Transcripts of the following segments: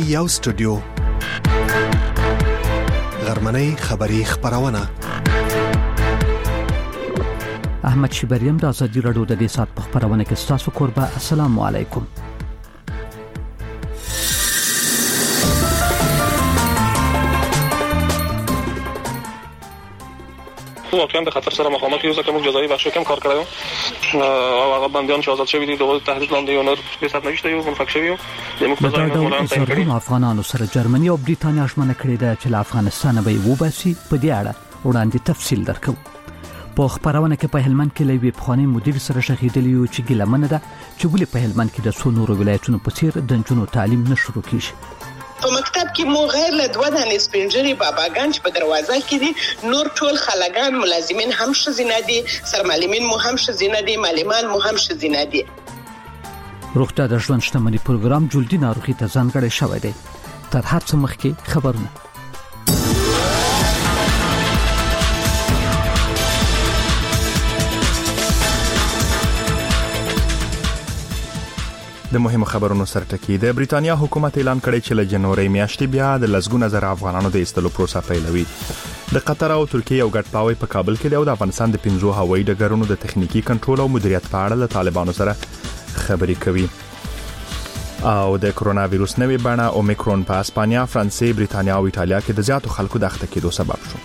یو سټوډیو غرمنۍ خبری خبرونه احمد شبریم د ازادي رادیو د دې سات په خبرونه کې تاسو قربا السلام علیکم. واقعا به خطر سره مخامخ یو ځکه موږ جزایي بخشو کم کار کړو او هغه بندیان چې آزاد شوي دي د تهدید لاندې یو نور حساب نشته یو منفک شوی یو د موږ په ځای مولان ته کړی افغانانو سره جرمني او بریتانیا ژمنه کړې ده چې له افغانستان به وباسي. په دې اړه وړاندې تفصیل درکو. په خبرونه کې په هلمند کې لوی بخوانی مدیر سره شهیدلی یو چې ګلمنه ده چې ولې په هلمند کې د څو نورو ولایتونو په څیر د جنونو تعلیم نشو کیږي. په مکتب کې مو غیر له دوه دانې سپینجری باباګان چې په دروازه کې دي نور ټول خلګان ملازمین هم شزینه دي سرمعلمین مو هم شزینه دي معلمان مو هم شزینه دي. روغتیا د ژوند شتمنۍ پروګرام جلدی ناروغي ته ځانګړی شوی دی. تر هر څه مخکې خبرونه. د مهمو خبرونو سره ټکی د بریتانیا حکومت اعلان کړی چې له جنوري میاشتې بیا د لسګونه زره افغانانو د ایستلو پروسه پیلوي. د قطر او ترکیه یو ګډ پلاوی په کابل کې د افغانستان د 5 هوایي ډګرونو د تخنیکی کنټرول او مدیریت په اړه له طالبانو سره خبرې کوي. او د کرونا وایروس نوې بڼه اومیکرون په اسپانیا، فرانسې، بریتانیا او ایتالیا کې د زیاتو خلکو د اخته کېدو سبب شو.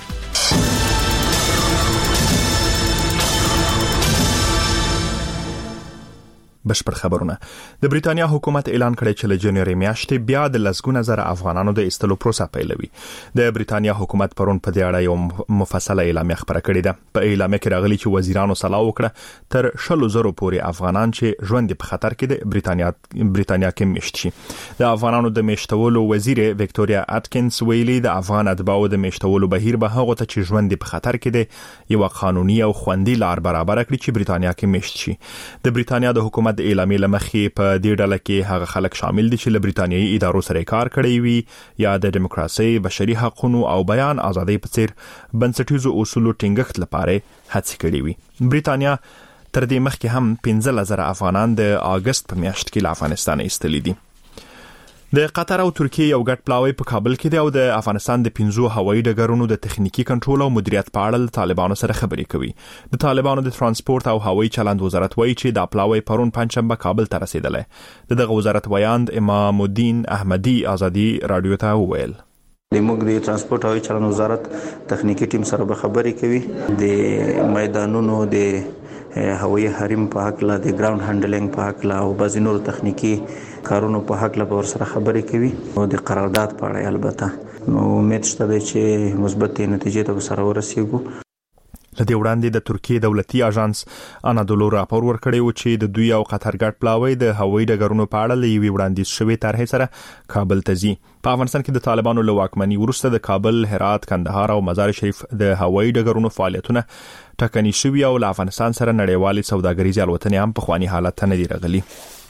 بشپړ خبرونه. د بریتانیا حکومت اعلان کړی چې له جنوري میاشتې بیا د لسګونه زره افغانانو د ایستلو پروسه پیلوي. د بریتانیا حکومت پرون په دې اړه یو مفصله اعلامیه خبره کړې ده. په اعلامیه کې راغلي چې وزیرانو سلا وکړه تر 100,000 پورې افغانان چې ژوند په خطر کې د بریتانیا کې میشت شي. د افغانانو د میشتولو وزیر وکټوریا اټکینز ویلي د افغان اتباعو د میشتولو بهیر به هغه ته چې ژوند په خطر کې دی یو قانوني او خوندي لار برابر کړي چې بریتانیا کې میشت شي. د بریتانیا د حکومت د اعلامیې لمخې په دې ډله کې هغه خلک شامل دي چې له بریتانیایي ادارو سره کار کړی وي یا د دیموکراسي، بشري حقوقو او بیان ازادۍ په څیر بنسټیزو اصولو ټینګښت لپاره هڅې کړې وي. بریتانیا تر دې مخکې هم 15,000 افغانان د اگست په میاشت کې له افغانستان ایستلي دي. د قطر او ترکیه یو ګډ پلاوی په کابل کې دی او د افغانستان د 5 هوایي ډګرونو د تخنیکی کنټرول او مدیریت په اړه طالبانو سره خبرې کوي. د طالبانو د ترانسپورت او هوایي چلند وزارت وایي چې دا پلاوی پرون پنځشنبه کابل ته رسیدلی. دغه وزارت ویاند امام الدین احمدی ازادي رادیو ته وویل د موږ د ترانسپورت او چلند وزارت تخنیکی ټیم سره به خبرې کوي د میدانونو د هوایي حریم په حق لا د ګراوند هانډلینګ په حق لا او بعض نور تخنیکی کارونو په حق لا ور سره خبرې کوي او د قرارداد په اړه البته نو امید شته چې مثبت نتیجې ته سره ورسیږو. لدې وړاندې د ترکیه دولتي اژانس انادولو راپور ورکړی و چې د دوی او قطر ګډ پلاوی د هوایي ډګرونو په اړه لوي وړاندیز شوی طرحې سره کابل ته ځي. په افغانستان کې د طالبانو له واکمنۍ وروسته د کابل، هرات، کندهار او مزار شریف د هوایي ډګرونو فعالیتونه ټکني شوي او له افغانستان سره نړیوالې سوداګریزې الوتنې هم په خواني حالت ته نه دي راغلي.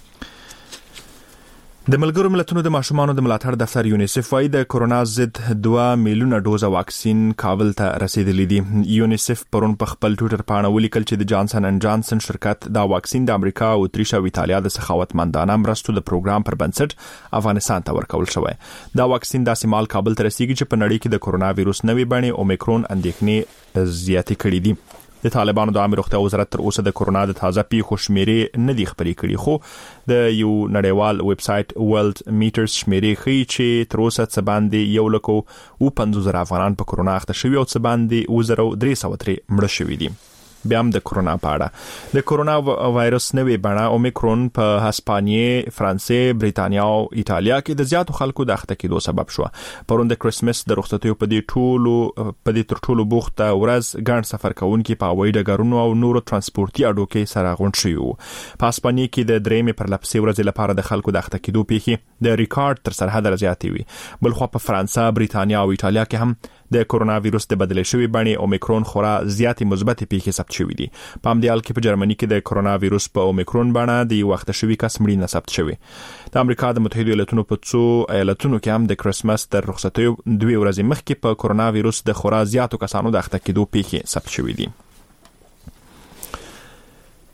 د ملګرو ملتونو د ماشومانو د ملاتړ دفتر یونیسف وايي د کرونا ضد 2 میلیونه ډوزه واکسین کابل ته رسیدلی دي. یونیسف پرون په خپل ټوئیټر باندې ولیکل چې د جانسن اینڈ جانسن شرکت دا واکسین د امریکا او اتریش او ایتالیا د سخاوتمندانه مرستو د پروګرام پر بنسټ افغانستان ته ورکول شوی. دا واکسین د سیمال کابل ته رسیدي چې په نړۍ کې د کرونا وایروس نوې بڼې اومیکرون اندېښنې زیاتې کړې دي. د طالبانو د عامه روغتیا وزارت تر اوسه د کرونا د تازه پیښو شمیرې نه دي خبرې کړي، خو د یو نړیوال ویب سټ ورلد میټرز شمیرې ښیي چې تر اوسه څه باندې 1,50,000 افغانان په کرونا اخته شوي او څه باندې 2,303 مړه شوي دي. بیا هم د کرونا په اړه د کرونا وایروس نوې بڼه اومیکرون په هسپانیې، فرانسې، بریتانیا او ایتالیا کې د زیاتو خلکو د اخته کېدو سبب شو. پرون د کرسمس د رخصتیو په دې تر ټولو بوخته ورځ ګڼ سفر کوونکي په هوایي ډګرونو او نورو ترانسپورتي اډو کې سره غونډ شوي وو. په هسپانیې کې د 3 پرلپسې ورځې لپاره د خلکو د اخته کېدو پیښې د ریکارډ تر سرحد زیاتې وي. بلخوا په فرانسه، بریتانیا او ایتالیا کې هم د کرونا وایروس د بدلې شوی بڼې اومیکرون خورا زیاتې مثبت پیښې ثبت شوې دي. په همدې حال کې په جرمني کې د کرونا وایروس په اومیکرون بڼه د یو وخت شوی کس مړینه ثبت شوې. د امریکا د متحده ایالاتونو په څو ایالتونو کې هم د کرسمس تر رخصتیو 2 ورځې مخکې په کرونا وایروس د خورا زیاتو کسانو د اخته کېدو پیښې ثبت شوې دي.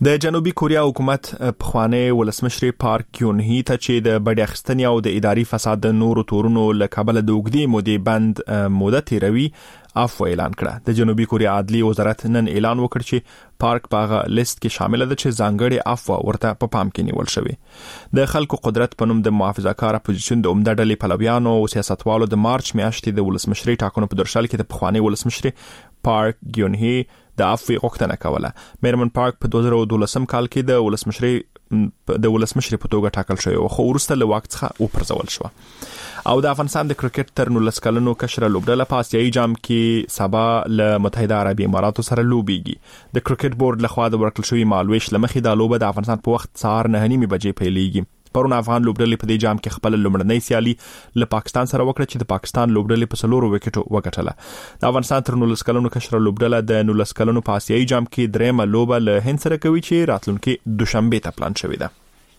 د جنوبي کوریا حکومت پخوانی ولسمشر پارک ګیون هی ته چې د بډې اخیستنې او د اداري فساد د نورو تورونو له کبله د اوږدې مودې بند موده تیروي عفو اعلان کړه. د جنوبي کوریا عدلي وزارت نن اعلان وکړ چې پارک په لیست کې شامل ده چې ځانګړي عفو ورته په پام کې نیول شوی. د خلکو قدرت په نوم د محافظه‌کار اپوزیشن د عمده ډلې پلویانو او سیاستوالو د مارچ میاشتې د ولسمشري ټاکنو په درشل کې د پخوانی ولسمشر پارک ګیون هی د عفو غوښتنه کوله. میرمن پارک په 2012 کال کې د ولسمشر په توګه ټاکل شوی او خو وروسته له واک څخه وپرځول شو. او د افغانستان د کرکټ تر 19 کلنو کشره لوبډله په آسیایي جام کې سبا له متحده عربي اماراتو سره لوبيږي. د کرکټ بورډ لخوا د ورکړل شوی مالويش لمخې د لوبه د افغانستان په وخت سهار 9:30 بجې پیلېږي. پرون افغان لوبډلې په دې جام کې خپل لومړنۍ سیالي له پاکستان سره وکړه چې د پاکستان لوبډلې په 4 وکټو وګټله. د افغانستان تر 19 کلنو کشره لوبډله د 19 کلنو په آسیایي جام کې درېمه لوبه له هند سره کوي چې راتلونکي دوشنبه ته پلان شوی ده.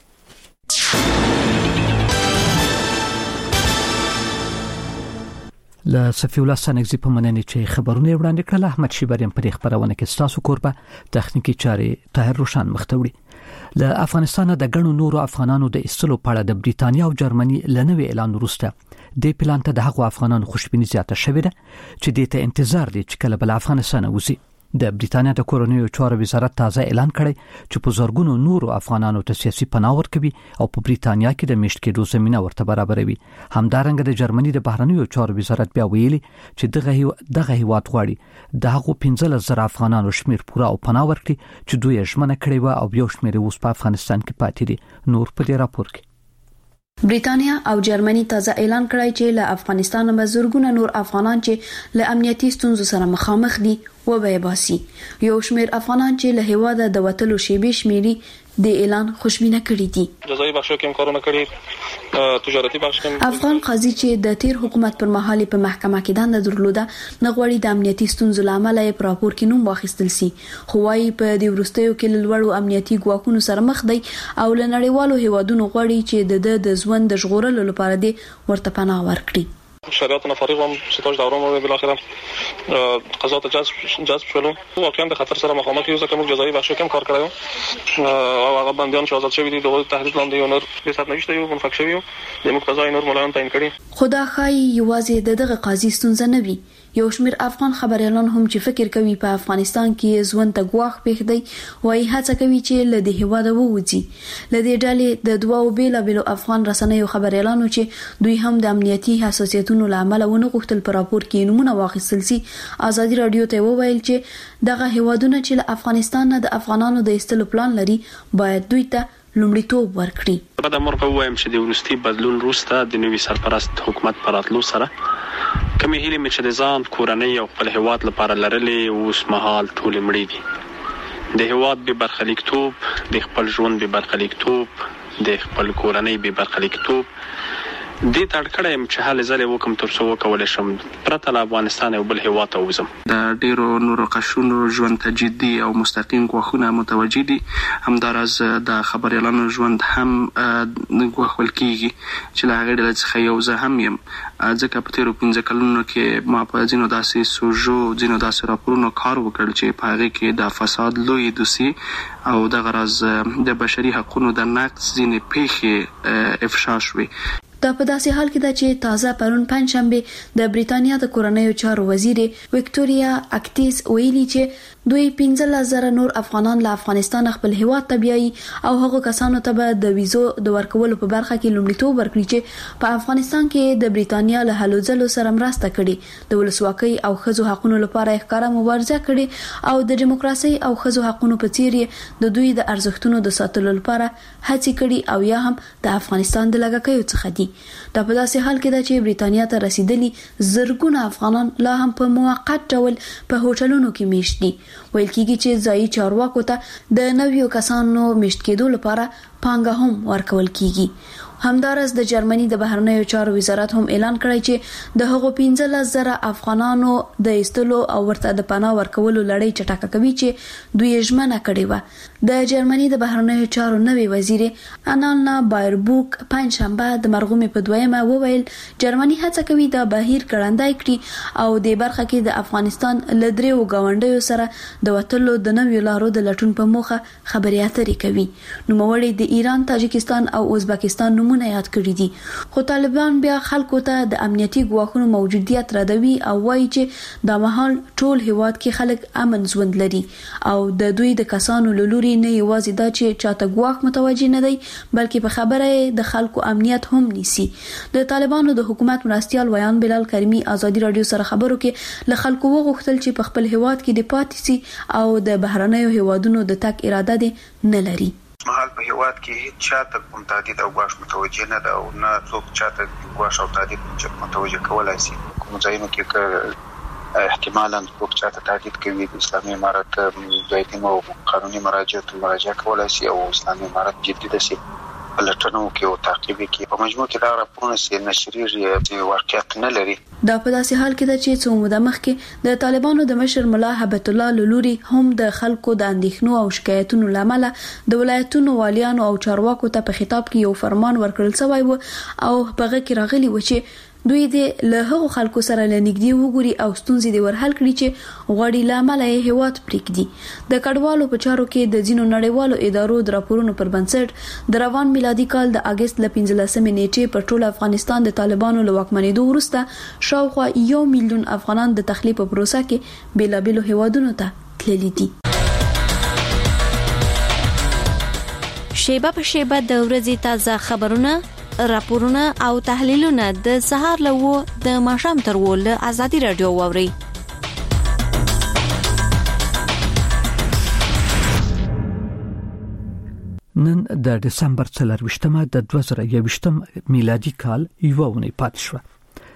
له صفي الله سنگزي په مننه چې خبرونه وړاندې کړل. احمد شیبریم په خبرونه کې ستاسو کوربه تخنیکی چاري طاهر روشن مختوړي. له افغانستان د غنو نورو افغانانو د استلو په اړه د بریتانیا او جرمني لنوي اعلان وروسته د پلان ته د هغو افغانانو خوشبيني زیاته شوې ده چې د ته انتظار دي چې کله بل افغانستان وځي. د بریتانیا د کورونیو چارو وزارت تازه اعلان کړی چې په زورګونو نورو افغانانو ته سیاسي پناه ورکوي او په بریتانیا کې د میشت کېدو زمينه ورته برابروي. همدارنګه د جرمني د بهرنیو چارو وزارت بیا ویلي چې دغه هیواد غواړي د هغو 15,000 افغانانو شمیر پوره او پناه ورکړي چې دوی ژمنه کړې و او یو شمیر اوس په افغانستان کې پاتې دي. نور په دې راپور کې بریتانیا او جرمني تازه اعلان کړی چې له افغانستان نه زورګونه نور افغانان چې له امنیتي ستونزو سره مخامخ دي و به باسي. یو شمیر افغانان چې له هیواده د وټلو شیبې شمیري د اعلان خوشبینه کړی دي. جزایي بخشو کې کارونه کړی، تجارتي بخش کې افغان قاضي چې د تیر حکومت پر مهال په محکمه کې دنده درلوده نه غواړي د امنیتي ستونزو لامل یې پر راپور کې نوم واخیستل سي. خو وايي په دې ورستیو کې لوړو امنیتي ګواښونو سره مخ دی او لنړیوالو هیوادونو غواړي چې د ژوند د ژغورلو لپاره دې ورته پناه ورکړي. شریعتنا فارغ هم ستاج دوران مو بل اخر قضات جذب شولو واقعا د خطر سره مخامخ یو ځکه موږ جزایي بخش کې کار کړو او هغه بنديان چې آزاد شوی دي د تهدید لاندې یو نور به سات نشته یو منفک شوی د مقتضای نور ملایان تعین کړي. خدا خای یوازې دغه قاضي ستونزه نه وي. یو شمیر افغان خبريالان هم چې فکر کوي په افغانستان کې ژوند ته ګواښ پېښ دی وایي هڅه کوي چې له دې هیواده ووځي. له دې ډلې د دوو بیلابیلو افغان رسنیو خبريالانو چې دوی هم د امنیتي حساسیتونو لامل ونه غوښتل په راپور کې نمونه واخیستل سي. ازادي رادیو ته وویل چې دغه هیوادونه چې له افغانستان نه د افغانانو د ایستلو پلان لري باید دوی ته لومړیتوب ورکړي. په د مرګ وایم چې د ورستي بدلون وروسته د نوي سرپرست حکومت پراتلو سره کومې هیلې مې چې د ځان کورنۍ او خپل هیواد لپاره لرلې اوس مهال ټول مړې دي. د هیواد به برخلیکتوب، د خپل ژوند به برخلیکتوب، د خپل کورنۍ به برخلیکتوب دې تړکړه يم چې حال زله وکم تر څو کول شم پرته له افغانستان او بل هیواد ته وزم. د ډیرو نورو قشونو ژوند ته جدي او مستقیم غوښونه متوجي دي. همدارز د خبريالانو ژوند هم غوښول کیږي چې له هغه ډول څخه یو زه هم يم. ځکه په تیرو 15 کلونو کې ما په ځینو داسې سوژو ځینو داسې راپورونو کار وکړ چې په هغه کې د فساد لوی دوسي او د غرض د بشري حقوقو د نقض ځینې پیښې افشا شوې. دا په داسې حال کې ده چې تازه پرون پنځشنبه د بریتانیا د کورنیو چارو وزیر وکټوریا اکټیس ویلي چې دوی 15,000 نور افغانان له افغانستان خپل هیواد ته بیایي او هغه کسانو ته به د ویزو د ورکولو په برخه کې لومړیتوب ورکړي چې په افغانستان کې د بریتانیا له هلو ځلو سره مرسته کړي، د ولسواکۍ او ښځو حقوقو لپاره ښکارا مبارزه کړي او د دیموکراسي او ښځو حقوقو په څیر د دوی د ارزښتونو د ساتلو لپاره هڅې کړي او یا هم د افغانستان د لګکیو څخه دي. دا په داسې حال کې ده چې بریتانیا ته رسیدلي زرګونه افغانان لا هم په موقت ډول په هوټلونو کې میشت دي. ویل کېږي چې ځایي چارواکو ته د نویو کسانو میشت کېدو لپاره پانګه هم ورکول کېږي. همدارس د جرمني د بهرنیو چارو وزارت هم اعلان کړی چې د هغو 15,000 افغانانو د ایستلو او ورته د پناه ورکولو لړۍ چټکه کوي چې دوی ژمنه کړې و. د جرمني د بهرنیو چارو نوې وزیر انالنا بایربوک پنځشنبه د مرغومې په دویمه وویل جرمني هڅه کوي د بهیر ګړندای کړي او د برخه کې د افغانستان له دریو ګاونډیو سره د وټلو د نویو لارو د لټون په موخه خبرې اترې کوي. نوموړي د ایران، تاجکستان او ازبکستان نمونه یاد کړی دي، خو طالبان بیا خلکو ته د امنیتي ګواښونو موجودیت ردوي او وایي چې د مهال ټول هیواد کې خلک امن ژوند لري او د دوی د کسانو لوري نه یوازې دا چې چاته ګواښ متوجي نه دی بلکې په خبره د خلکو امنیت هم نیسي. د طالبانو د حکومت مرستيال ویان بلال کریمی ازادي رادیو سره خبرو کې له خلکو وغوښتل چې په خپل هیواد کې د پاتې سي او د بهرنیو هیوادونو د تک اراده دي نه لري. مهال په هیواد کې هیڅ چاته کوم تهدید او ګواښ متوجي نه ده او نه څوک چاته ګواښ او تهدید متوجي کولای شي. کوم ځایونو کې احتمالاً څوک چاته تهدید کوي د اسلامي امارت مجاهدینو او قانوني مراجعه کولای شي او اسلامي امارت جدي ده شي لټنو کې او تعقیب کې په مجموع کې دا راپورونه چې نشریږي واقعیت نه لري. دا په داسې حال کې ده چې څو موده مخکې د طالبانو د مشر ملا هبت الله لوري هم د خلکو د اندېښنو او شکایتونو لامل د ولایتونو والیانو او چارواکو ته په خطاب کې یو فرمان ورکړل شوی و او په هغه کې راغلي و چې دوی د له هغو خلکو سره لنګدي وګوري او ستونزې د ورحل کړي چې غوړي لامل یې هیواد پریږدي. د کډوالو په چارو کې د ځینو نړیوالو ادارو د راپورونو پر بنسټ د روان میلادي کال د اگست ل 15 نیټې په ټول افغانستان د طالبانو له واکمنېدو وروسته شاوخوا 1 میلیون افغانان د تخلیه په پروسه کې بیلابېلو هیوادونو ته تللي دي. شیبه په شیبه د ورځې تازه خبرونه، راپورونه او تحلیلونه د سهار له د ماښام تر له ازادي رادیو واوري. نن د دسمبر 24مه د 2021 میلادي کال یو ونې پات شو.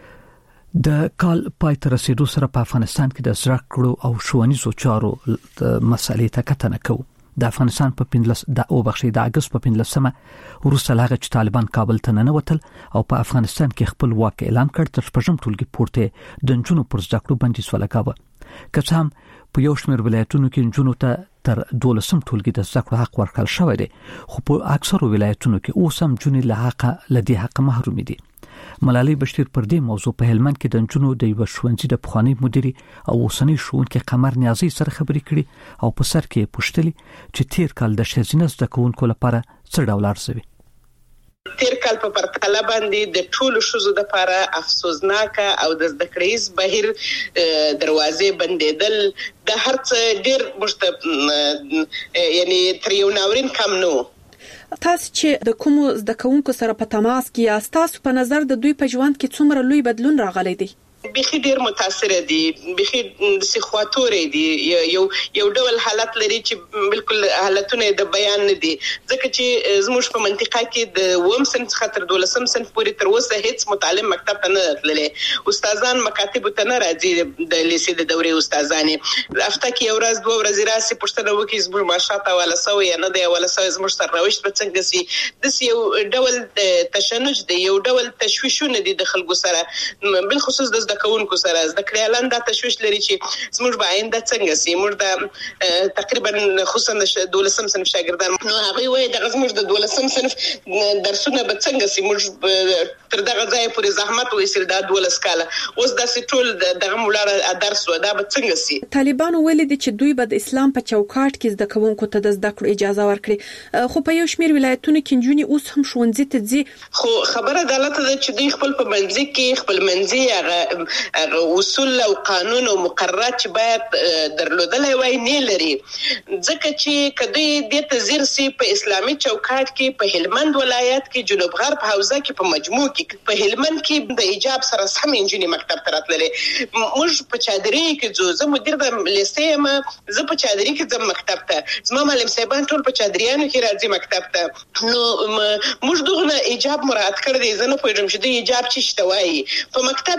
د کال پای ته رسیدو سره په افغانستان کې د زده کړو او ښوونیزو چارو مسلې ته کتنه کوو. د افغانستان په د اگست په 15مه وروسته لاغه چې طالبان کابل ته ننوتل او په افغانستان کې خپل واک اعلان کړ تر شپږم ټولګي پورته د نجونو پر زده کړو بندیز ولګاوه. که څه هم په یو شمېر ولایتونو کې نجونو ته تر 12م ټولګي د زده کړو حق ورکړل شوی دی، خو په اکثرو ولایتونو کې اوس هم نجونې له دې حق محروم دي. ملالۍ بشیر پر دې موضوع په هلمند کې د نجونو د یو ښوونځي د پخوانی مدیري او اوسنۍ ښوونکي قمر نیازي سره خبرې کړې او په سر کې پوښتلي چې تیر کال د ښځینه زده کوونکو لپاره څه ډول ارزوي. تیر کال په پرتله باندې د ټولو شوزو د لپاره افسوسناک او د زده کړیز بهیر دروازې بندیدل د هرڅ ډیر یعنی تر یو ناورین کم نو. تاسو چې د کوم زده کوونکو سره په تماس کې یاست، تاسو په نظر د دوی په ژوند کې څومره لوی بدلون راغلی دی؟ بخي ډیر متاثر دي، بخي سخواتورې دي، یو ډول حالت لري چې بالکل حالتونه د بیان نه دي، ځکه چې زموږ په منطقه کې د وم صنف خاطر 12م صنف پورې تر اوسه هیڅ متعلم مکتب ته نه تللی، استادان مکاتب ته نه راځي، د لیسې د دورې استادانې هفته کې یو ورځ دوه ورځې راسي پښتنه وکي زموږ ماشاته ولا سو یا نه دی ولا سو زموږ سرنوشت په څنګه سي د یو ډول تشنج دی، یو ډول تشویشونه دي د خلکو سره، بل خصوص د کوونکو سره زده کړیالان دا تشویش لري چې زموږ به آینده څنګه سي. موږ د تقریبا خصوصا د 12م صنف شاګردان نو هغه وایي د زموږ د 12م صنف درسونه به څنګه سي، موږ تر دغه ځای پورې زحمت وېسل دا 12 کاله اوس داسې ټول دغه مولاړه درس و دا به څنګه سي. طالبانو ویلي دي چې دوی به د اسلام په چوکاټ کې زده کوونکو ته د زده کړو اجازه ورکړي، خو په یو شمېر ولایتونو کې نجونې اوس هم ښوونځي ته ځي. خو خبره غلطه ده چې دوی خپل په منځ کې خپل منځي اصول او قانون او مقررات چې باید درلودلای وای نه لري، ځکه چې کدی د تزیر سي په اسلامي چوکاټ کې په هلمند ولایت کې جنوب غرب حوزه کې په مجموع کې په هلمند کې د ایجاب سره سم انجینی مکتب تراتللې، موږ په چادري کې زه مدیر د لیسې ما زه په چادري کې ځم مکتب ته، زما معلم صاحبان ټول په چادریانو کې راځي مکتب ته، نو موږ دغه ایجاب مراعات کړی، زه نه پوهیږم چې د ایجاب څه شته وایي. په مکتب کې مو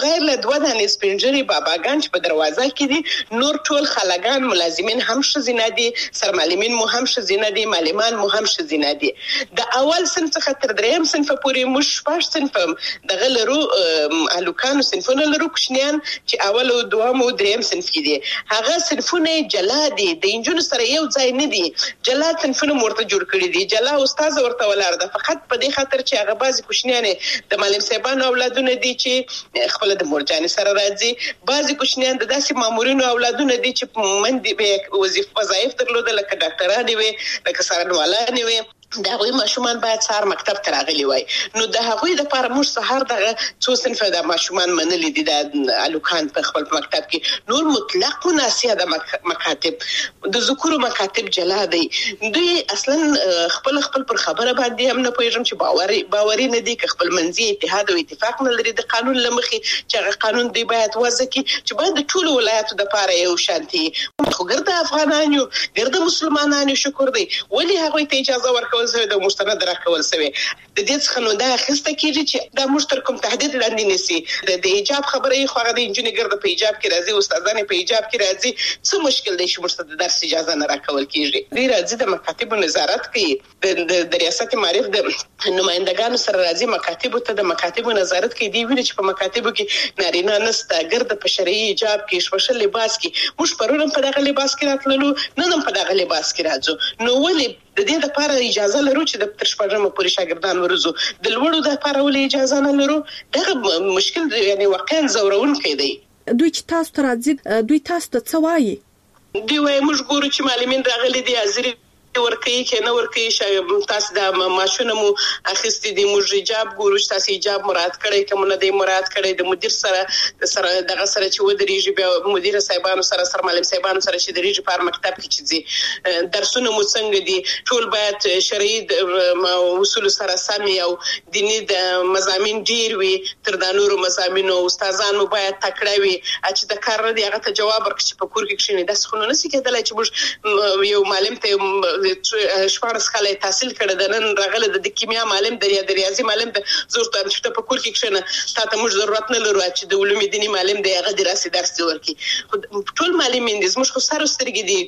بغیر له 2 دانې سپینجري باباګان چې په دروازه کې دي نور ټول خلګان ملازمین هم شزینه دي سرمعلمین مو هم شزینه دي معلمان مو هم شزینه دي د اول صنف څخه تر دریم صنف پورې مو شپږ صنف دغه لرو الوکانو صنفونه لرو کوشنیان چې اول او دوم او دریم صنف کې دي هغه صنفونه جلا دي د انجونو سره یو ځای نه دي جلا صنفونه مرته جوړ کړی دي جلا استاد ورته ولر ده فقط په دې خاطر چې هغه بعضی کوشنیان د معلم صاحبانو اولادونه دي چې خپل د مورجاني سره راځي بعضی کوشنیان د داسې مامورینو اولادونه دي چې من دي به وظایف درلوده لکه ډاکټرانه وي لکه سرنوالانه وي دا غوي ماشومان باید سهار مکتب ته راغلي وای نو د هغوی لپاره موږ سهار دغه څو صنفه د ماشومان منلي دي د الوکان په خپل مکتب کې نور مطلق مناسیه د مکاتب د ذکر مکاتب جلا دي دوی اصلا خپل پر خبره باندې هم نه پوهیږم چې باوري نه دي که خپل منځي اتحاد او اتفاق نه لري د قانون لمخي چې هغه قانون دی باید وضع کی چې باید د ټولو ولایتو د لپاره یو شانتي خو ګرځي افغانانو ګرځي مسلمانانو شکر دی ولی هغه ته اجازه ورکول زه د مستند راکول سوي د دې څخه نو دا خسته کیږي چې دا مشترکم تهدید لاندې نسی د حجاب خبره خو هغه د انجینر ګرځي په حجاب کې راځي استادانه په حجاب کې راځي څه مشکل دی چې مستند درس اجازه نه راکول کیږي دی راځي د مکاتب نظارت کوي د ریاست معرف د نمائندگانو سره راځي مکاتب ته د مکاتب نظارت کوي دی ویل چې په مکاتبو کې نارینه نسته ګرد په شرعي حجاب کې شپشل لباس کې موږ پرون په دغه لباس کې راتللو نن په دغه لباس کې راځو نو ولې د دې لپاره اجازه لرو چې د تر شپږمه پورې شاګردان ورزو د لوړو د لپاره ولې اجازه نه لرو دا مشکل یعنی واقعا زورونکی دی دوی چې تاسو ته راځي دوی تاسو ته څه وایي دوی وايي موږ ګورو چې معلمین راغلي دي حاضر ورکي کې نه ورکي تاسو د ماشونه مو اخیستي دي موږ حجاب ګورو چې تاسو حجاب مراد کړی کوم نه دی مراد کړی د مدیر سره دغه سره چې ودرېږي بیا مدیر صاحبانو سره معلم صاحبانو سره چې درېږي په مکتب کې چې دي درسونه مو څنګه دي ټول باید شرعي اصول سره سم او دینی د مضامین ډیر وي تر د نورو مضامینو استادانو باید تکړه وي چې د کار دی هغه ته جواب ورکړي چې په کور کې کښینې د څخه نه سي کېدلای چې موږ یو معلم ته شپارس خلای تحصیل کړه د نن راغله د کیمیا معلم د ریاضي معلم د زور ته چې په کور کې کښنه تاسو موږ ضرورت نه لرو چې د علوم دینی معلم دی هغه دراسي درس ورکي ټول معلمین دې موږ خو سره سترګې دي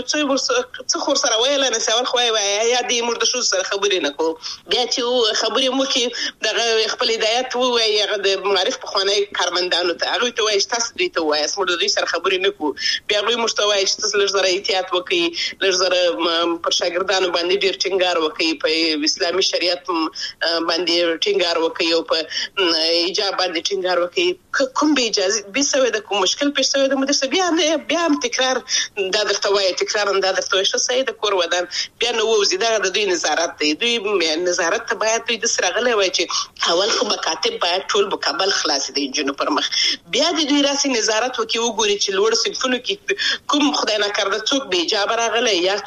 چې څه خور سره وایي نه سوال خو وایي یا دې موږ د شو سره خبرې نه کوو بیا چې خبرې مو کې د خپل هدایت وایي هغه د معرف په خانه کارمندانو ته هغه ته وایي تاسو دوی ته وایي موږ د دوی سره خبرې نه کوو بیا دوی مستوي چې تاسو لږ زره احتیاط وکړي لږ زره پر شاګردانو باندې ډیر ټینګار وکړي په اسلامي شریعت باندې ټینګار وکړي او په حجاب باندې ټینګار وکړي کوم به اجازه به سوي د کوم مشکل پیښ سوي د مدرسې بیا هم تکرار دا درته وایي تکرار هم دا درته وایي چې سید کور ودان بیا نو وزي دا د دوی نظارت دی دوی نظارت ته باید دوی د سره غلې وایي چې اول خو مکاتب باید ټول مکمل خلاص دي جنو پر مخ بیا د دوی راسي نظارت وکړي وګوري چې لوړ صنفونو کې کوم خدای نه کړ د څوک به اجازه راغلی یا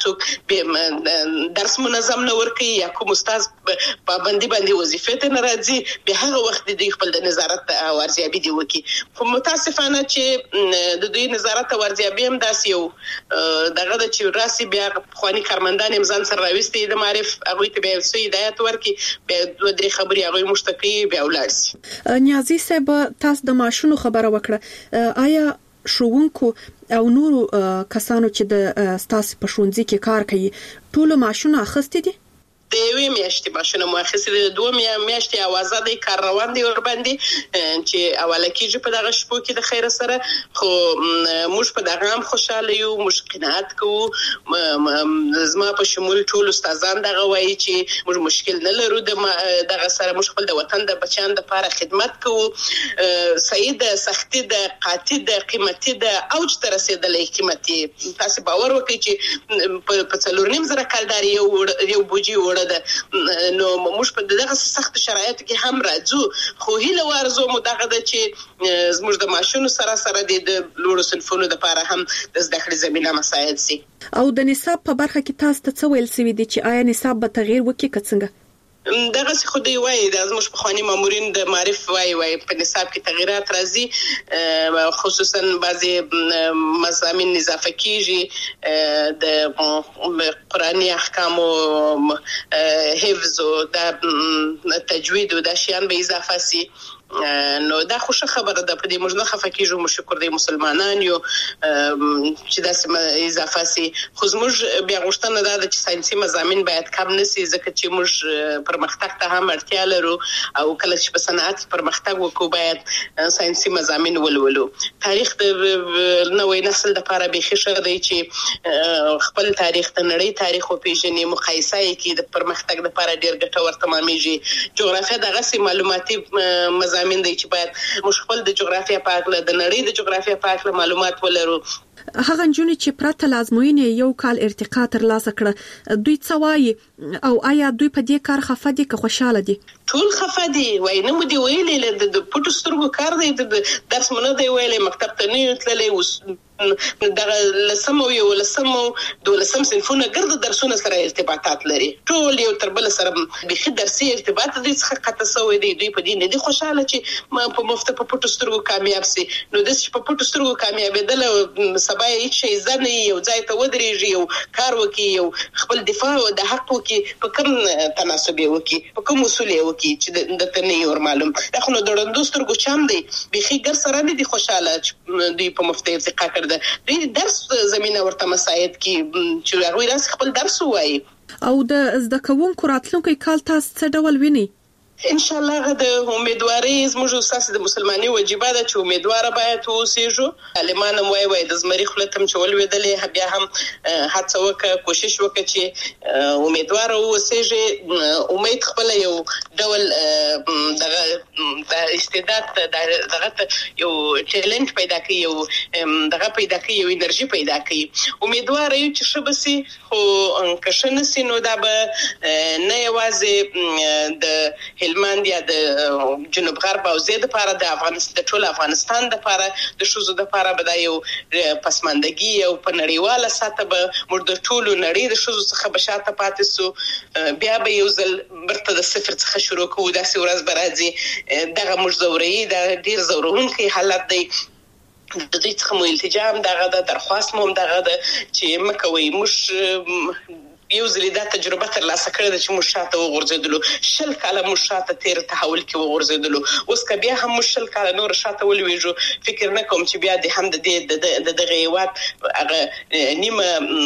څوک درس منظم نه ورکي یا کوم استاد پابندي باندې وظیفه ته ناراضي به هغه وخت د خپل د نظارت ارزیابي دی وکي خو متاسفانه چې د دوی نظارت ارزیابي هم داسې یو دغه د چې راسي بیا خواني کارمندان امزان سره راوستي د معرف هغه ته به سوي هدایت ورکي به د دې خبري هغه مشتقي بیا ولرسي نیازي صاحب تاسو د ماشونو خبره وکړه آیا شوونکو او نورو کسانو چې د ستاسو په ښوونځي کې کار کوي ټول ماشونه اخستې دي د یوې میاشتې ماشونه مؤخصه د دوه میاشتې اوازه د کار روان دی ور باندې چې اوله کېږي په دغه شپو کې د خیر سره خو موږ په دغه هم خوشاله یو موږ قناعت کوو زما په شمول ټول استادان دغه وایي چې موږ مشکل نه لرو دغه سره موږ خپل د وطن د بچیان لپاره خدمت کوو سید سختي د قاطع د قیمتي د اوج تر رسیدلې قیمتي تاسو باور وکړئ چې په څلورنیم زره کالداري یو بوجي ده نو موږ په دغه سخت شرایطو کې هم راځو خو هیله ورزو مو دغه د چې زموږ د ماشونو سره د لوړو صنفونو لپاره هم د زده کړې زمينه مساعد سي او د نصاب په برخه کې تاسو ته څه ویل سوي دي چې آیا نصاب به تغییر وکړي که څنګه دغه څه خو دی وایي د زموږ په خواني مامورین د معرف وایي په نصاب کې تغیرات راځي خصوصا بعضي مضامین اضافه کیږي د قرآني احکام او حفظ او د تجوید او د شیان به اضافه سي نو دا خوشا خبره ده. په دې موږ نه خفه کیږو، موږ شکر دی مسلمانان یو چې داسې اضافه سي. خو موږ بیا غوښتنه ده چې ساينسي مضامین باید کم نشي، ځکه چې موږ پرمختګ ته هم اړتیا لرو او کله چې په صنعت پرمختګ وکړو باید ساينسي مضامین ولولو. تاریخ د نوې نسل لپاره به ښه دی چې خپل تاریخ ته نړۍ تاریخ او پیژنې مقایسه کې د پرمختګ لپاره ډېر ګټور تمامېږي. جغرافیا دغه سي معلوماتي مضامین دی چې باید موږ خپل د جغرافیا په اړه د نړۍ د جغرافیا په اړه معلومات ولرو. هغه نجونې چې پرته لازموینې یو کال ارتقا ترلاسه کړه، دوی څه وایي او آیا دوی په دې کار خفه دي که خوشاله دي؟ ټول خفه دي. وای نه مو دی ویلې د پټو سترګو کار دی، د درس مونږ دی ویلې، مکتب ته نه تللې، اوس دغه لسم او یو لسم او دولسم صنفونه ګرد درسونه سره ارتباطات لري، ټول یو تر بل سره به درسي ارتباط دي څخه قطع سوی دی. دوی په دې نه دي خوشاله چې په مفت په پټو سترګو کامیاب سي. نو د په پټو سترګو کامیابېدل سبا هیڅ شي ځنه یو ځای ته ودرېږي، یو کار وکي، یو خپل دفاع او د حق وکي، په کوم تناسب وکي، په کوم اصول وکي چې د تنه یو معلوم. دا خو د ډوندو سترګو چم دی، بيخي ګر سره نه دي خوشاله چې دوی په مفت ارتقا کړ. دوی درس زمينه ورته مساعد کی چې هغه راس خپل درس وایي. او د زده کوونکو راتلونکي کال تاسو څه ډول ویني؟ ان شاء الله د امیدواري زموږ اساس د مسلمانۍ واجبہ ده چې امیدوار باید اوسېږو. علمانم وای د زمري خلتم چې ولویدلې بیا هم هڅه وکړه، کوشش وکړه چې امیدوار اوسېږي. امید خپل یو ډول د استعداد دغه یو ټیلنت پیدا کوي، یو دغه پیدا کوي، یو انرژي پیدا کوي. امیدوار یو چې شبسي خو کښنه سينو دا به نه یوازې د هلمند یا د جنوب غرب او زید لپاره د افغانستان د ټول افغانستان لپاره د شوزو لپاره به دا یو پسماندګي او په نړیواله سطح به موږ د ټول نړۍ د شوزو څخه بشاته پاتې سو. بیا به یو ځل برته د صفر څخه شروع کوو، داسې ورځ به راځي. دغه موږ زوري دا ډیر زورونکي حالت دی. د دې څخه مو التجام دغه د درخواست مو دغه چې مکوي موږ یو ځل دا تجربه تر لاسه کړې چې موږ شاته وغورځېدلو، شل کاله موږ شاته تیر تحول کې وغورځېدلو. اوس که بیا هم موږ شل کاله نور شاته ولويږو، فکر نه کوم چې بیا د هم د دغه هیواد هغه نیمه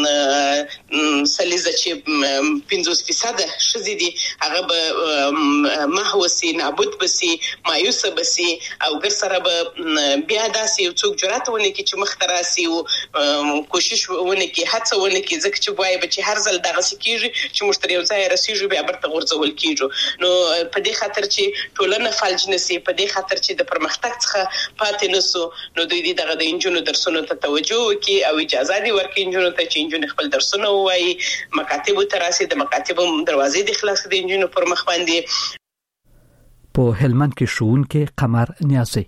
سلیزه چې 50% ښځې دي هغه به محو سي، نابود بسي، مایوسه بسي، او ګر سره به بیا داسې یو څوک جرأت ونه کړي چې مخ ته راسي او کوشش ونه کړي، هڅه ونه کړي، ځکه چې وایي چې هر ځل دغه سکیږي چې مشتری یو ځای رسیږي بیا برته غورځول کیږي. نو په دې خاطر چې ټولنه فلج نشي، په دې خاطر چې د پرمختګ څخه پاتې نسو، نو دوی دغه د انجونو درسونو ته توجه وکړي او اجازه دي ورکړي انجونو ته چې انجونو خپل درسونه وایي، مکاتب تراسي، د مکاتب دروازې د خلاص د انجونو پر مخ باندې. په هلمند کې ښوونکي قمر نیازي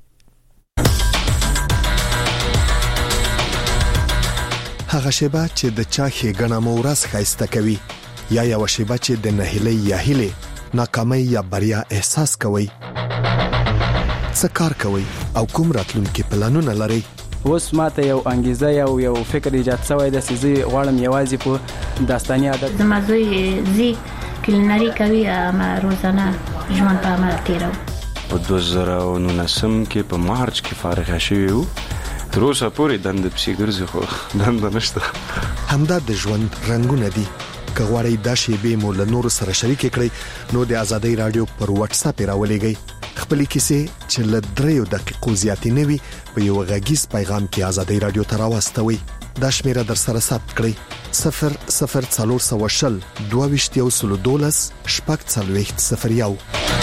هغه شیبه چې د چا ښېګڼه مو ورځ ښایسته کوي، یا یو شیبه چې د نهیلۍ یا هیلې ناکامۍ یا بریا احساس کوي. څه کار کوي او کوم راتلونکي پلانونه لري؟ اوس ماته یو انګیزه یو فکر ایجاد شوی د سيزي غواړم یوازې په داستاني عادت د مزوی زی کلینری کوي ما روزانه ژوند په عمل تیرو. په 2019 کې په مارچ کې فارغ شوی وو، تر اوسه پورې دند پسې ګرځي خو دند نشته. همدا د ژوند رنگونه دي. که غواړئ دا شیبې مو له نورو سره شریک کړئ نو د آزادۍ رادیو پر واتس اپ راولېږئ. خپلې کیسې چې له 3 دقیقو زیاتې نه وي په یو غږیز پیغام کې آزادۍ رادیو ته راوستوئ. دا شمیره در سره ثبت کړئ 00420 22 شپږ 4001.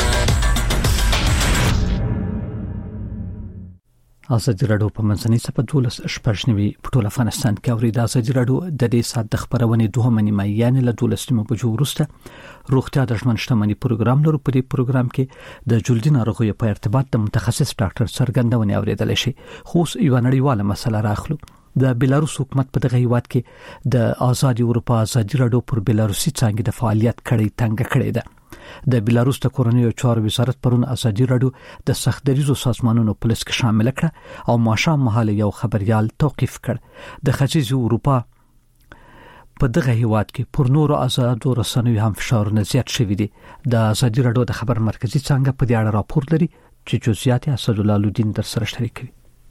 ازادي رادیو په منځنۍ صفحه 12 په ټول افغانستان کې اوري. د ازادي رادیو د دې سات د خبرونې دوه نیمه یعنی له 12 بجو وروسته روغتیا د ژوند شتمنۍ پروګرام لرو. په دې پروګرام کې د جلدي ناروغیو په ارتباط د متخصص ډاکټر څرګندونې اوریدل شي. خو یو نړیواله مسله راخلو. د بیلاروس حکومت په دغه هیواد کې د آزادي اروپا ازادي رادیو پر بیلاروسي څنګه د فعالیت کړي تنګ کړي ده. د بیلاروس د کورنیو چارو وزارت پرون ازادي رادیو د سختدریزو سازمانونو په لست کې شامل کړ او ماښام مهال یو خبريال توقيف کړ. د ختیځ اروپا په دغه هیواد کې پر نورو آزادو رسنیو هم فشارونه زیات شوي دي. د ازادي رادیو د خبر مرکزی څنګه په دې اړه راپور لري، چې جزئیات اسدالله الدین در سره شریکوي.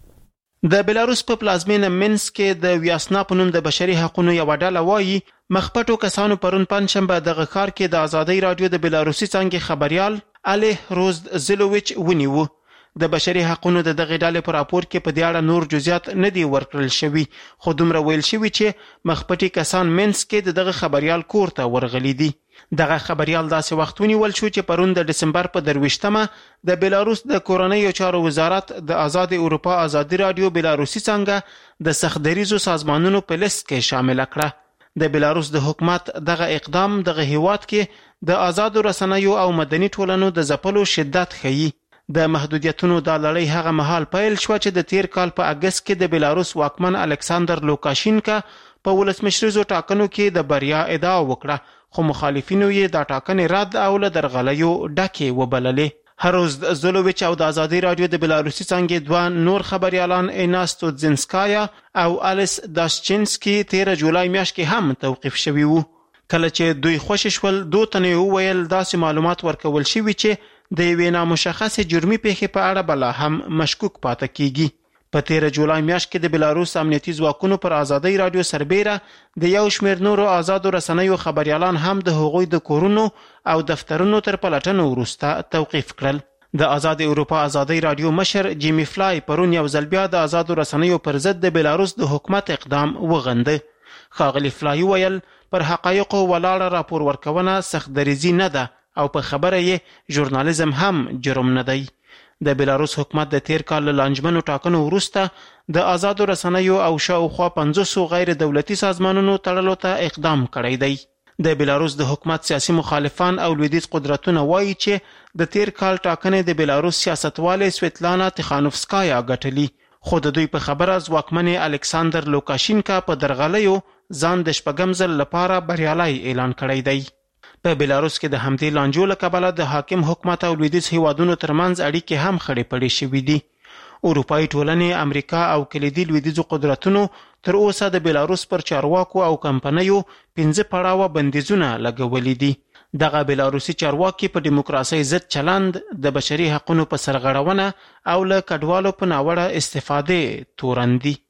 د بلاروس په پلازمینه مینسک کې د ویاسنا په نوم د بشري حقوقو یو ډله وایي مخپټو کسانو پرون پنځشنبه د ښار کې د ازادي رادیو د بلاروسي څنګه خبريال اله روز زلوویچ ونیو. د بشري حقوقو د دغه ډلې پر راپور کې په دې اړه نور جزئیات نه دی ورکړل شوی، خو دومره ویل شوی چې مخپټي کسان مینسک کې دغه خبريال کور ته ورغلي دي. دغه خبريال داسې وخت ونیول شو چې پرون د دسمبر په 23مه د بلاروس د کورنیو چارو وزارت د آزاد اروپا آزادي رادیو بلاروسي څنګه د سختدریزو سازمانونو په لیست کې شامل کړه. د بلاروس د حکومت دغه اقدام دغه هیواد کې د آزاد رسنیو او مدني ټولنو د ځپلو شدت ښيي. د محدودیتونو د لړۍ هغه مهال پیل شو چې د تیر کال په اگست کې د بلاروس واکمن الکساندر لوکاشینکا په ولسمشریزو ټاکنو کې د بریا ادعا وکړه، خو مخالفینو یې د ټاکنې رد او له درغلیو ډکې وبللې. هروز زلوویچ او د آزادي رادیو د بلاروسي څنګه دوه نور خبريالان ایناستو زینسکایا او الیس داشچینسکی 13 جولای میاشت کې هم توقیف شوي وو. کله چې دوی خوشی شول دوه تنه وویل داسې معلومات ورکول شوي چې د یوې نامشخصې جرمي پیښې په اړه بلا هم مشکوک پاتې کیږي. په 13 جولای میاشت کې د بلاروس امنیتي ځواکونو پر آزادي رادیو سربېره د یو شمېر نورو آزادو رسنیو خبريالان هم د هغوی د کورونو او دفترونو تر پلټنو وروسته توقیف کړل. د آزاد اروپا آزادي رادیو مشر جیمی فلای پرون یو ځل بیا د آزادو رسنیو پر ضد د بلاروس د حکومت اقدام وغنده. ښاغلي فلای ویل پر حقایقو ولاړه راپور ورکونه سخت دریزي نه ده او په خبره یې ژورنالیزم هم جرم نه دی. د بلاروس حکومت د تیر کال له لانجمنو ټاکنو وروسته د آزادو رسنیو او شاوخوا 500 غیر دولتي سازمانونو تړلو ته اقدام کړی دی. د بلاروس د حکومت سیاسي مخالفان او لویدیځ قدرتونه وایي چې د تیر کال ټاکنې د بلاروس سیاستواله سویتلانا تخانوفسکایا ګټلي، خو د دوی په خبره ځواکمن الکساندر لوکاشینکا په درغلیو ځان د شپږم ځل لپاره بریالي اعلان کړی دی. په بلاروس کې د همدې لانجو له کبله د حاکم حکومت او لویدیځ هیوادونو ترمنځ اړیکې هم خړې پړې شوې دي. اروپایي ټولنې، امریکا او کلیدي لویدیځو قدرتونو تر اوسه د بلاروس پر چارواکو او کمپنیو 15 پړاوه بندیزونه لګولي دي. دغه بلاروسي چارواکي په دیموکراسي ضد چلند، د بشري حقوقو په سرغړونه او له کډوالو په ناوړه استفاده تورن دي.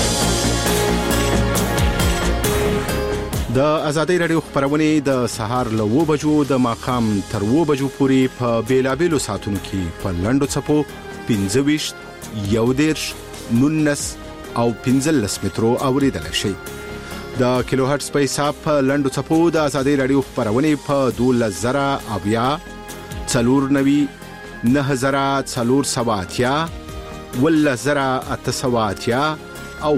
د آزادي رادیو خبرونه د سهار له 9 بجو د ماخام تر 9 بجو پورې په بیلابېلو ساعتونو کې په لنډو څپو 25 11 19 او 15 مترو اوریدل شي. د کیلو هرتز په حساب په لنډو څپو د آزادي رادیو خبرونه په 12000 اویا 490 9480 10880 او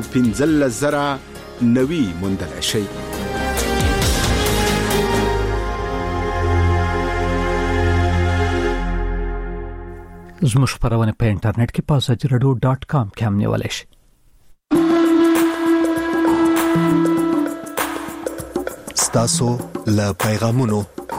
15090 موندل شي. زموږ خبرونه په انټرنیټ کې په azadiradio.com کې هم نیولای شئ. ستاسو له پیغامونو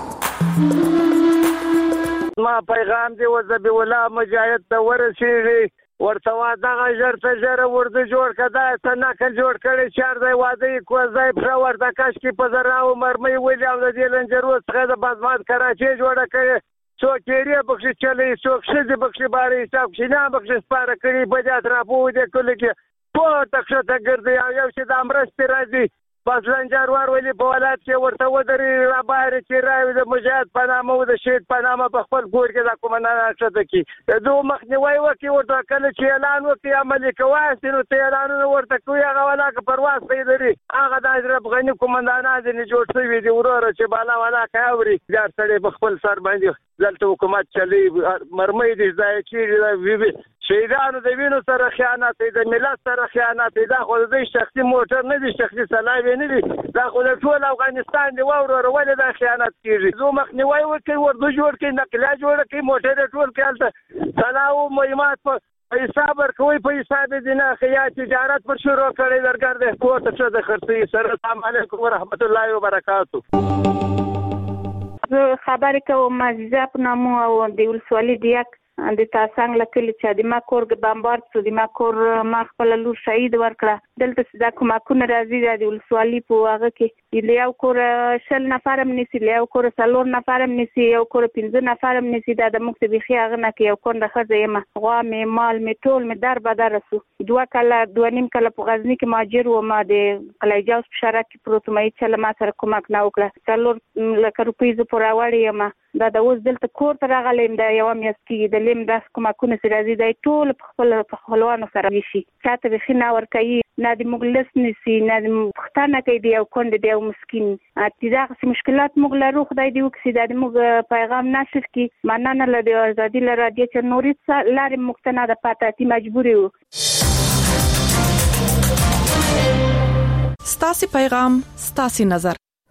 ما پیغام دی وزبی ولا مجاهد ته ورسیږي ورته دغه ژرته ژره ورته جوړ کدا څنګه کل جوړ کړي چار دی واده کو ځای پر ورته کاش کې په زراو مرمۍ ویل او د دې لنجرو څخه د بازمات کراچي جوړه کړي څو کېری بخښ چلی څو خشي بخښ باري حساب شینه بخښ سپاره کړي په دې اطرافو دې کله کې په تخته ګرځي یو چې د امرست راځي بس لنجروار ویلي په ولایت کې ورته ودري را بهر چې راوي د مجاهد په نامه او د شهید په نامه په خپل کور کې د کومندان اخته کی دوه مخنیوي وکي ورته کله چې اعلان وکي عملي کوي نو ته اعلان ورته کوي هغه ولا که پرواز پیدري هغه د اشرف غنی کومندانان دي جوړ شوی دي ورور چې بالا ولا کاوري دا سړي په خپل سر باندې دلته حکومت چلی مرمۍ دي ځای چې شهیدانو د وینو سره خیانت د ملت سره خیانت دا خو د شخصي موټر نه دي شخصي سلاوي نه دي دا خو د ټول افغانستان دی وروره ولې دا خیانت کیږي زه مخنیوي وکړي ورته جوړ کړي نقله جوړ کړي موټر ټول کړه سلاو مهمات په حساب ورکوي په حساب دي نه خیا تجارت پر شروع کړي درګر د کوټه څه د خرڅي سره السلام علیکم ورحمت الله وبرکاتہ خبرې کوم عزیزه په نامو او د ولسوالۍ دیک د تاسنګ لکه چې د ما کور بمبارد شو د ما کور ما خپل لور شهید ورکړه دلته دا کومه راځي د ولسوالۍ په هغه کې یو کور 10 نفر هم نسی، یو کور 4 نفر هم نسی، یو کور 15 نفر هم نسی. دا د مخ ته بخي هغه نه کې یو کونډه خزه یم، غوا مې مال مې ټول مې در بدر رسو. 2 کاله 2.5 کاله په غزنی کې ماجر و، ما د قلعه‌جاوز په شارع کې پروت مې چې ما سره کومک نه وکړه. 4 لک روپۍ ز پورا وړي یم. دا د اوس دلته کور ته راغلم، دا یو میاس کې د لیم داس کومکونه سره راځي، دا ټول په خپلوانو سره وشي. چاته بخي نه ور کوي، نه د مغلس نسی، نه د پښتانه کوي، دی یو کونډه دی یو مسكين. دا څه مشکلات موږ لرو، خدای دې وکړي دا موږ پیغام نشر کی مننه لري ازادي لري چې نوري لارې مقتنع د پاتاتي مجبوري وو. ستاسي پیغام ستاسي نظر.